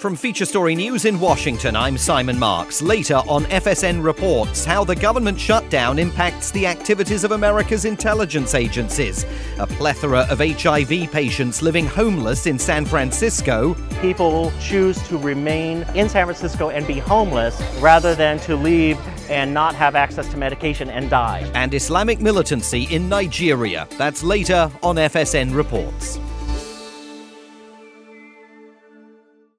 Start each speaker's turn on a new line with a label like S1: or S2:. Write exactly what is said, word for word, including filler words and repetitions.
S1: From Feature Story News in Washington, I'm Simon Marks. Later on F S N Reports, how the government shutdown impacts the activities of America's intelligence agencies. A plethora of H I V patients living homeless in San Francisco.
S2: People choose to remain in San Francisco and be homeless rather than to leave and not have access to medication and die.
S1: And Islamic militancy in Nigeria. That's later on F S N Reports.